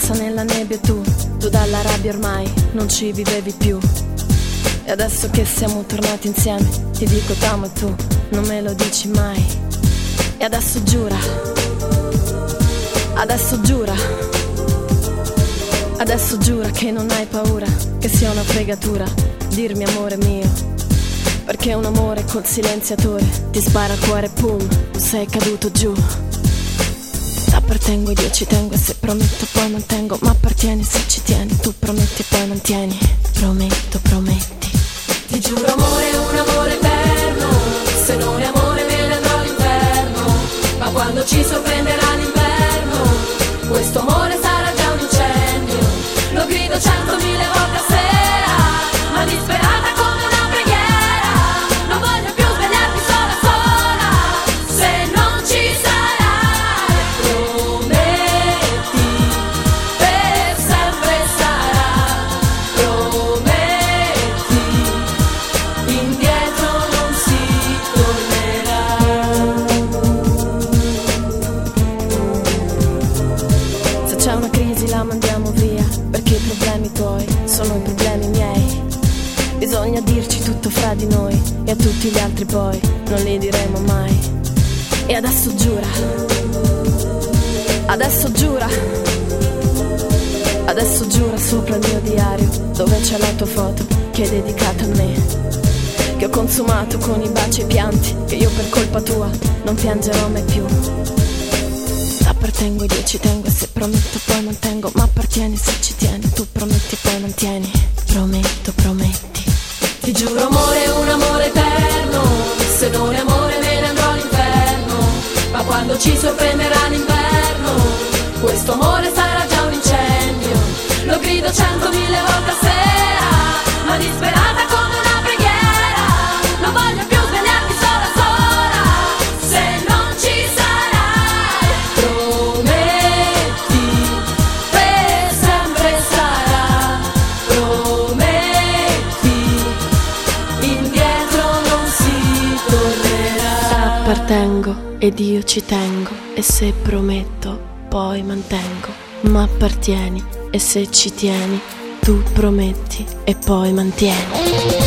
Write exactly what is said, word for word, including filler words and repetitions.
forza nella nebbia e tu, tu dalla rabbia ormai non ci vivevi più. E adesso che siamo tornati insieme, ti dico t'amo e tu non me lo dici mai. E adesso giura, adesso giura, adesso giura che non hai paura, che sia una fregatura dirmi amore mio, perché un amore col silenziatore ti spara al cuore, pum, tu sei caduto giù. T'appartengo ed io ci tengo, e se prometto poi mantengo, ma appartieni se ci tieni, tu prometti e poi mantieni. Prometto, prometti. Ti giuro amore, un amore eterno, se non è amore me ne andrò all'inferno, ma quando ci sorprenderà l'inverno, questo amore sarà già un incendio. Lo grido centomila volte a sera, ma disperata come una preghiera, non voglio più svegliarmi sola sola, se non ci sarai. Prometti, per sempre sarà. Prometti, indietro non si tornerà. Se c'è una crisi la mandiamo via, perché i problemi tuoi sono i problemi miei. Bisogna dirci tutto fra di noi, e a tutti gli altri poi non li diremo mai. E adesso giura, adesso giura, adesso giura sopra il mio diario, dove c'è la tua foto che è dedicata a me, che ho consumato con i baci e i pianti, che io per colpa tua non piangerò mai più. T'appartengo ed io ci tengo, e se prometto poi mantengo, ma appartieni se ci tieni, tu prometti e poi mantieni. Prometto, prometti. Ti giuro amore, un amore eterno, se non è amore me ne andrò all'inferno, ma quando ci sorprenderà l'inverno, questo amore sarà già un incendio. Lo grido centomila volte a sera, ma disperata come una preghiera, non voglio più svegliarmi sola sola, se non ci sarai. Prometti, per sempre sarà. Prometti, indietro non si tornerà. Appartengo ed io ci tengo, e se prometto poi mantengo, ma appartieni e se ci tieni, tu prometti e poi mantieni.